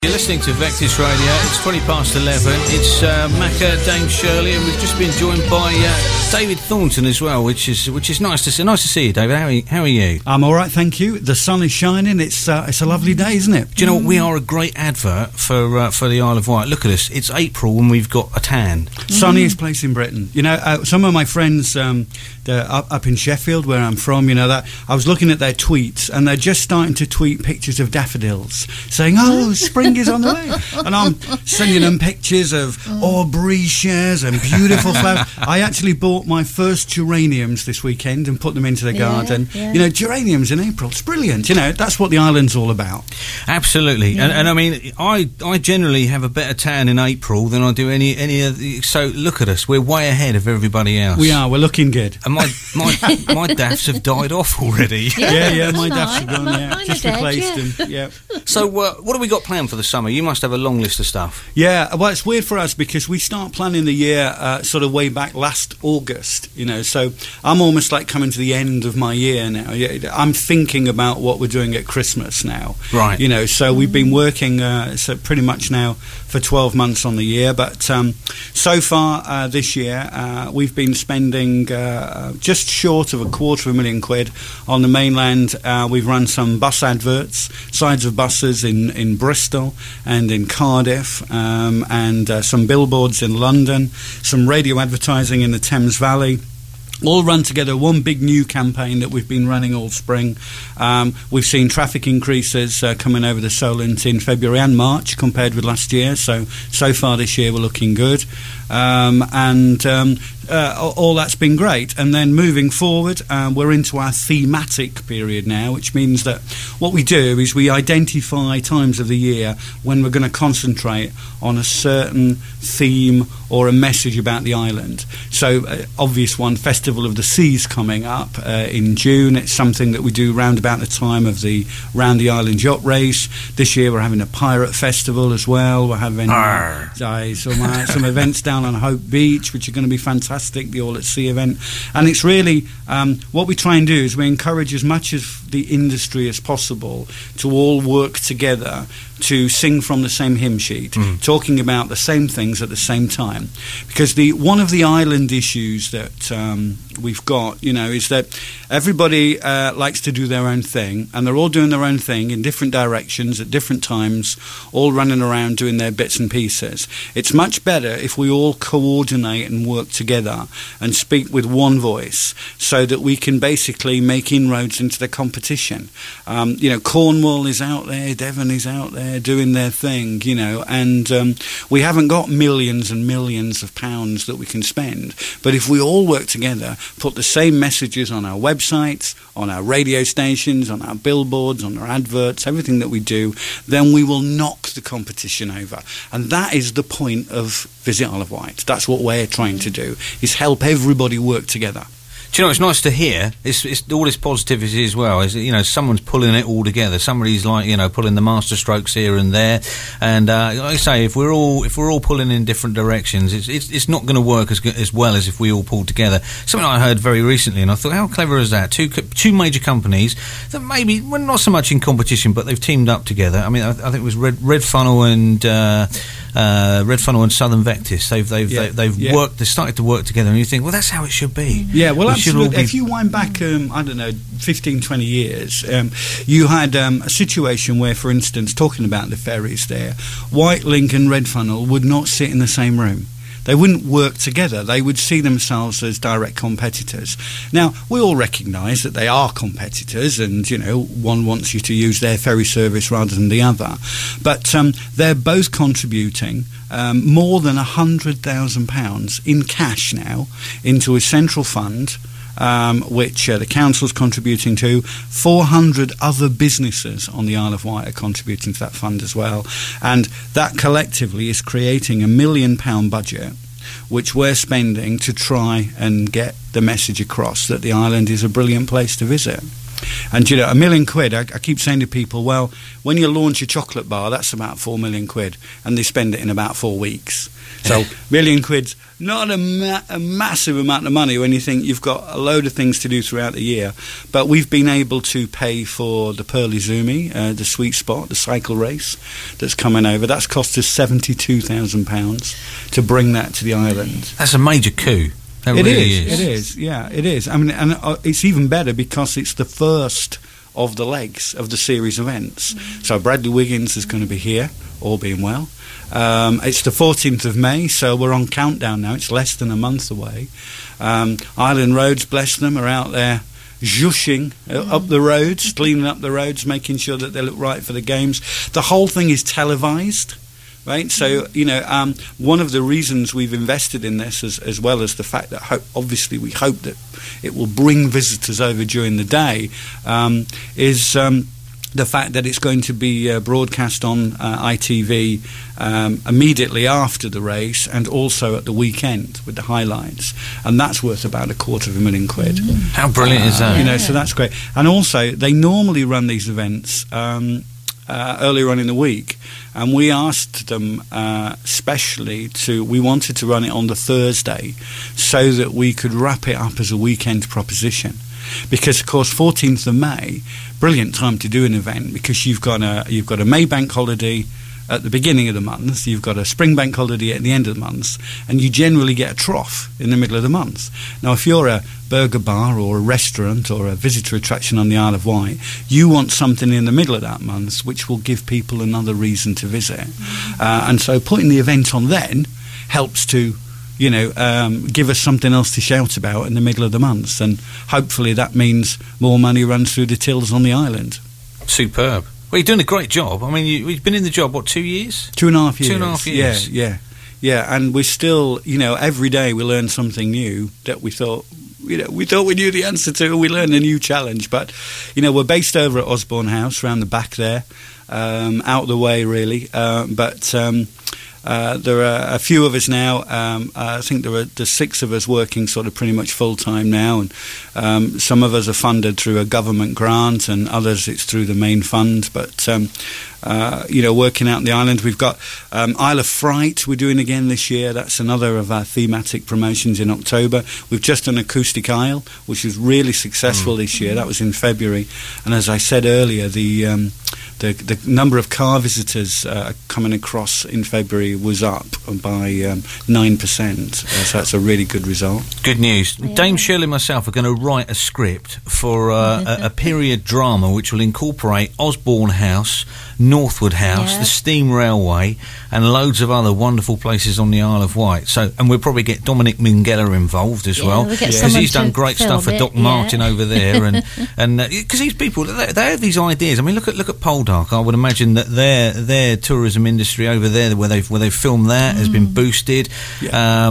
You're listening to Vectis Radio. It's 20 past 11. It's Macca, Dame Shirley, and we've just been joined by David Thornton as well, which is nice to see. Nice to see you, David. How are you? I'm all right, thank you. The sun is shining. It's a lovely day, isn't it? Do you know what? We are a great advert for the Isle of Wight. Look at us. It's April and we've got a tan. Sunniest place in Britain. You know, some of my friends they're up in Sheffield, where I'm from, you know, that I was looking at their tweets, and they're just starting to tweet pictures of daffodils, saying, "Oh, spring is on the way," and I'm sending them pictures of aubrieas and beautiful flowers. I actually bought my first geraniums this weekend and put them into the garden. Yeah. You know, geraniums in April, it's brilliant. You know, that's what the island's all about. Absolutely, yeah. and I mean, I generally have a better tan in April than I do any of the, so look at us, we're way ahead of everybody else. We are, we're looking good. And my daffs have died off already. Yeah, my daffs have gone, just replaced them. Yeah. So what have we got planned for the summer? You must have a long list of stuff. Yeah, well, it's weird for us because we start planning the year sort of way back last August, you know, so I'm almost like coming to the end of my year now. I'm thinking about what we're doing at Christmas now. Right. You know, so we've been working so pretty much now for 12 months on the year, but so far this year we've been spending just short of £250,000 on the mainland. We've run some bus adverts, sides of buses in Bristol and in Cardiff, and some billboards in London, some radio advertising in the Thames Valley. All run together, one big new campaign that we've been running all spring. We've seen traffic increases coming over the Solent in February and March compared with last year. So far this year we're looking good. All that's been great. And then moving forward, we're into our thematic period now, which means that what we do is we identify times of the year when we're going to concentrate on a certain theme or a message about the island. So, obvious one, Festival of the Seas coming up in June. It's something that we do round about the time of the Round the Island Yacht Race. This year we're having a pirate festival as well. We're having some events down on Hope Beach, which are going to be fantastic, the All at Sea event. And it's really, what we try and do is we encourage as much of the industry as possible to all work together to sing from the same hymn sheet, talking about the same things at the same time. Because one of the island issues that we've got, you know, is that everybody likes to do their own thing, and they're all doing their own thing in different directions at different times, all running around doing their bits and pieces. It's much better if we all coordinate and work together and speak with one voice so that we can basically make inroads into the competition. You know, Cornwall is out there, Devon is out there doing their thing, you know, and we haven't got millions and millions of pounds that we can spend, but if we all work together, put the same messages on our websites, on our radio stations, on our billboards, on our adverts, everything that we do, then we will knock the competition over. And that is the point of Visit Isle of Wight. That's what we're trying to do, is help everybody work together. Do you know, it's nice to hear. It's all this positivity as well. Is, you know, someone's pulling it all together. Somebody's like, you know, pulling the master strokes here and there. And like I say, if we're all pulling in different directions, it's not going to work as well as if we all pull together. Something I heard very recently, and I thought, how clever is that? Two major companies that maybe, well, not so much in competition, but they've teamed up together. I mean, I think it was Red Funnel and Southern Vectis. They've worked. They started to work together, and you think, well, that's how it should be. Yeah, well, absolutely. If you wind back, I don't know, 15, 20 years, you had a situation where, for instance, talking about the ferries there, White Link and Red Funnel would not sit in the same room. They wouldn't work together. They would see themselves as direct competitors. Now, we all recognise that they are competitors, and, you know, one wants you to use their ferry service rather than the other. But they're both contributing more than £100,000 in cash now into a central fund, which the council's contributing to. 400 other businesses on the Isle of Wight are contributing to that fund as well, and that collectively is creating £1 million budget which we're spending to try and get the message across that the island is a brilliant place to visit. And you know, £1 million, I keep saying to people, well, when you launch a chocolate bar, that's about £4 million, and they spend it in about 4 weeks. So £1 million, not a massive amount of money when you think you've got a load of things to do throughout the year. But we've been able to pay for the Pearl Izumi, the Sweet Spot, the cycle race that's coming over. That's cost us £72,000 to bring that to the island. That's a major coup. It really is. It is. Yeah, it is. I mean, and it's even better because it's the first of the legs of the series events. So Bradley Wiggins is going to be here, all being well. It's the 14th of May, so we're on countdown now. It's less than a month away. Island Roads, bless them, are out there zhushing up the roads, cleaning up the roads, making sure that they look right for the games. The whole thing is televised. Right, so you know, one of the reasons we've invested in this, as well as the fact that obviously we hope that it will bring visitors over during the day, is the fact that it's going to be broadcast on ITV immediately after the race, and also at the weekend with the highlights, and that's worth about £250,000. How brilliant is that? You know, so that's great. And also, they normally run these events earlier on in the week, and we asked them specially we wanted to run it on the Thursday so that we could wrap it up as a weekend proposition, because of course 14th of May, brilliant time to do an event, because you've got a May bank holiday at the beginning of the month, you've got a spring bank holiday at the end of the month, and you generally get a trough in the middle of the month. Now, if you're a burger bar or a restaurant or a visitor attraction on the Isle of Wight, you want something in the middle of that month which will give people another reason to visit. And so putting the event on then helps to, you know, give us something else to shout about in the middle of the month, and hopefully that means more money runs through the tills on the island. Superb. Well, you're doing a great job. I mean, you've been in the job, what, 2 years? 2.5 years. 2.5 years. Yeah, and we're still, you know, every day we learn something new that we thought we knew the answer to, and we learn a new challenge. But, you know, we're based over at Osborne House, around the back there, out of the way, really. There are a few of us now. I think there's 6 of us working sort of pretty much full time now, and some of us are funded through a government grant, and others it's through the main fund. But you know, working out on the island, we've got Isle of Fright we're doing again this year. That's another of our thematic promotions in October. We've just done Acoustic Isle, which was really successful this year. That was in February, and as I said earlier, the number of car visitors coming across in February was up by 9%. So that's a really good result. Good news. Yeah. Dame Shirley and myself are going to write a script for a period drama which will incorporate Osborne House, Northwood House, the Steam Railway, and loads of other wonderful places on the Isle of Wight. So, and we'll probably get Dominic Minghella involved as well, because he's done great stuff for Doc Martin over there, and because these people they have these ideas. I mean, look at Poldark. I would imagine that their tourism industry over there, where they've filmed that, has been boosted. Yeah.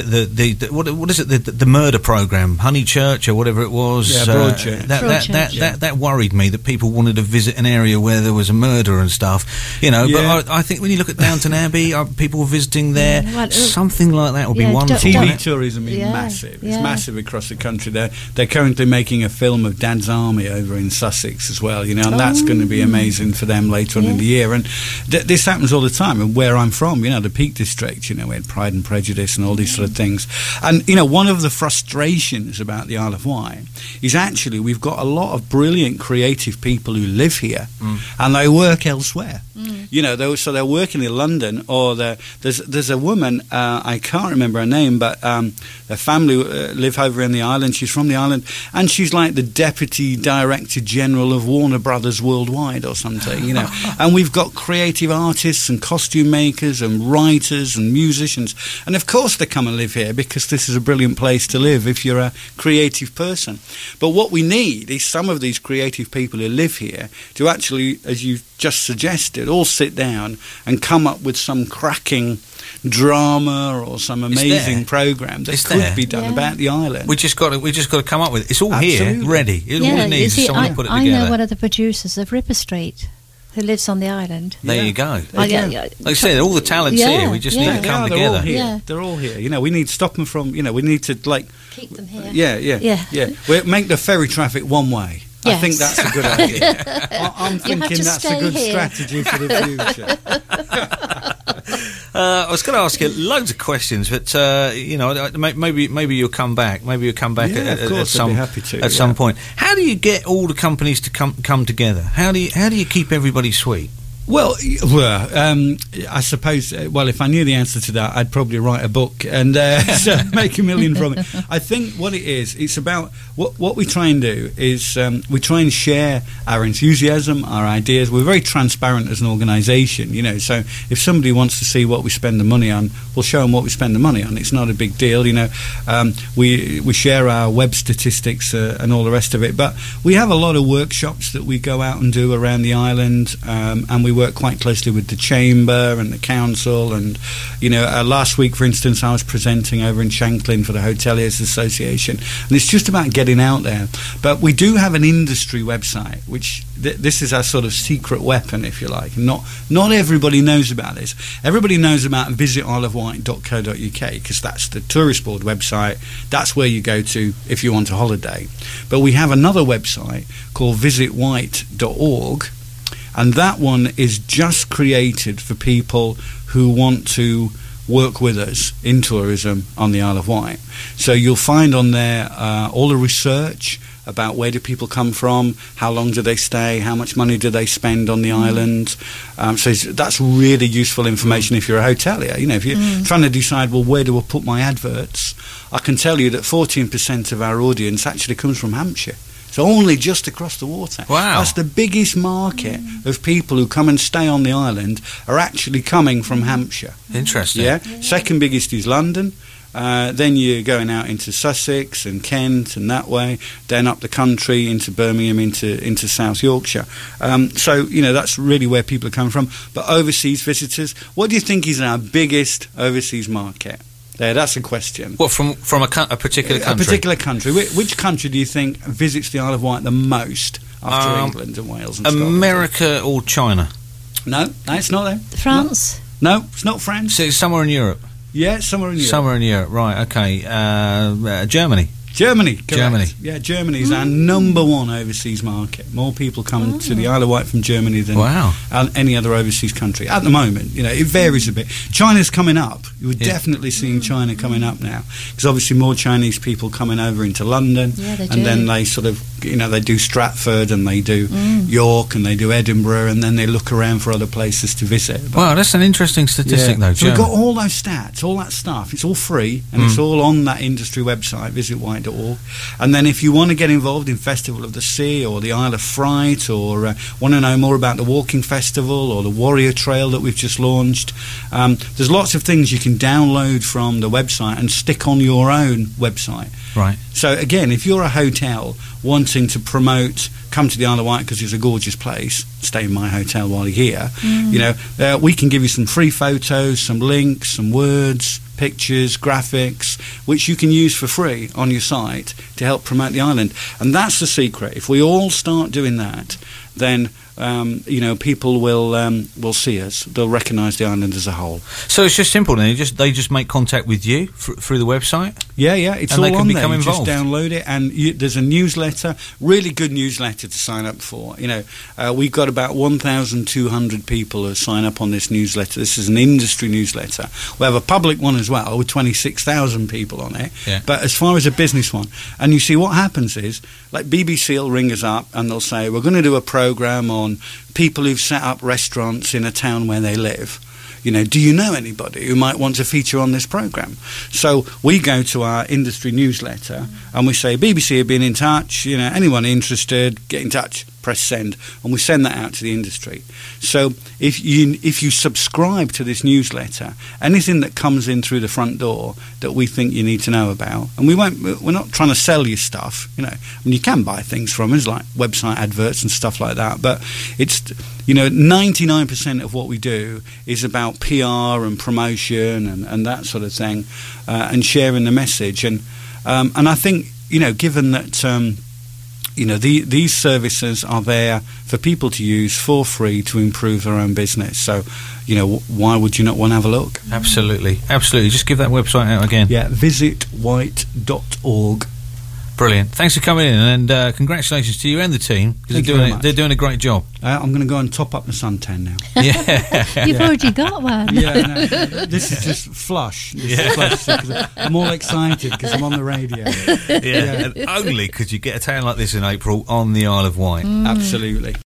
What is it? The murder program, Honeychurch or whatever it was. Yeah, Broadchurch. That worried me, that people wanted to visit an area where there was a murder and stuff, you know. But I think when you look at Downton Abbey, people were visiting there. Something like that would be wonderful. TV tourism is massive. It's massive across the country. They're currently making a film of Dad's Army over in Sussex as well, you know, and that's going to be amazing for them later on in the year. And this happens all the time. And where I'm from, you know, the Peak District, you know, we had Pride and Prejudice and all these sort of things. And, you know, one of the frustrations about the Isle of Wight is actually we've got a lot of brilliant creative people who live here and they work elsewhere. You know, they're working in London, or there's a woman, I can't remember her name, but their family live over in the island. She's from the island, and she's like the Deputy Director General of Warner Brothers Worldwide or something, you know. And we've got creative artists and costume makers and writers and musicians, and of course they come and live here because this is a brilliant place to live if you're a creative person. But what we need is some of these creative people who live here to actually, as you just suggested, all sit down and come up with some cracking drama or some amazing program that could be done about the island. We just got to come up with it. It's all here, ready. All it needs is someone to put it together. I know one of the producers of Ripper Street who lives on the island. There you go. Like I said, all the talent's here. We just need to come together. All here. They're all here. You know, we need to stop them from. You know, we need to keep them here. Yeah. We make the ferry traffic one way. I think Yes. that's a good idea. I'm have thinking to that's a stay good here. strategy for the future. I was going to ask you loads of questions, but maybe you'll come back. Maybe you'll come back Yeah, at of course, I'd be happy to, at some point. How do you get all the companies to come together? How do you keep everybody sweet? Well, I suppose, if I knew the answer to that, I'd probably write a book and so make $1 million from it. I think what it is, it's about what we try and do is we try and share our enthusiasm, our ideas. We're very transparent as an organisation, so if somebody wants to see what we spend the money on, we'll show them what we spend the money on. It's not a big deal, we share our web statistics and all the rest of it. But we have a lot of workshops that we go out and do around the island, and we work quite closely with the Chamber and the Council. And, last week, for instance, I was presenting over in Shanklin for the Hoteliers Association. And it's just about getting out there. But we do have an industry website, which this is our sort of secret weapon, if you like. Not everybody knows about this. Everybody knows about visitisleofwight.co.uk because that's the tourist board website. That's where you go to if you want a holiday. But we have another website called visitwight.org. And that one is just created for people who want to work with us in tourism on the Isle of Wight. So you'll find on there all the research about where do people come from, how long do they stay, how much money do they spend on the island. So that's really useful information if you're a hotelier. If you're trying to decide, where do I put my adverts? I can tell you that 14% of our audience actually comes from Hampshire. So only just across the water. Wow. That's the biggest market of people who come and stay on the island are actually coming from Hampshire. Interesting. Yeah. Second biggest is London. Then you're going out into Sussex and Kent and that way. Then up the country into Birmingham, into South Yorkshire. So, that's really where people are coming from. But overseas visitors, what do you think is our biggest overseas market? There, that's a question. What, from a particular country? A particular country. Which country do you think visits the Isle of Wight the most after England and Wales and Scotland? America or China? No, it's not there. France? No, it's not France. So it's somewhere in Europe? Yeah, it's somewhere in Europe. Somewhere in Europe, right, okay. Germany? Germany, correct. Germany. Yeah, Germany is our number one overseas market. More people come to the Isle of Wight from Germany than any other overseas country. At the moment, it varies a bit. China's coming up. You're definitely seeing China coming up now. Because obviously more Chinese people coming over into London. Yeah, they and do. then they sort of, they do Stratford and they do York and they do Edinburgh and then they look around for other places to visit. But wow, that's an interesting statistic though. So we've got all those stats, all that stuff. It's all free and it's all on that industry website, visitwight.org. And then if you want to get involved in Festival of the Sea or the Isle of Fright or want to know more about the Walking Festival or the Warrior Trail that we've just launched, there's lots of things you can download from the website and stick on your own website. Right. So again, if you're a hotel wanting to promote, come to the Isle of Wight because it's a gorgeous place, stay in my hotel while you're here, we can give you some free photos, some links, some words, pictures, graphics, which you can use for free on your site to help promote the island. And that's the secret. If we all start doing that, then people will see us. They'll recognise the island as a whole. So it's just simple then. They just make contact with you through the website? Yeah, it's and all they can on become there. You involved. just download it, and there's a newsletter, really good newsletter to sign up for. We've got about 1,200 people who sign up on this newsletter. This is an industry newsletter. We have a public one as well with 26,000 people on it. Yeah. But as far as a business one, and you see what happens is, like BBC will ring us up and they'll say, we're going to do a programme on people who've set up restaurants in a town where they live. Do you know anybody who might want to feature on this programme? So we go to our industry newsletter and we say, BBC have been in touch, anyone interested, get in touch, press send, and we send that out to the industry. So if you subscribe to this newsletter, anything that comes in through the front door that we think you need to know about, and we're not trying to sell you stuff, you can buy things from us like website adverts and stuff like that, but it's 99% of what we do is about PR and promotion and that sort of thing, and sharing the message. And I think given that these services are there for people to use for free to improve their own business. So why would you not want to have a look? Absolutely. Just give that website out again. Yeah, visitwight.org. Brilliant. Thanks for coming in, and congratulations to you and the team, because they're doing a great job. I'm going to go and top up the suntan now. Yeah. You've already got one. Yeah, no, this is just flush. I'm all excited because I'm on the radio. Yeah. And only could you get a tan like this in April on the Isle of Wight. Absolutely.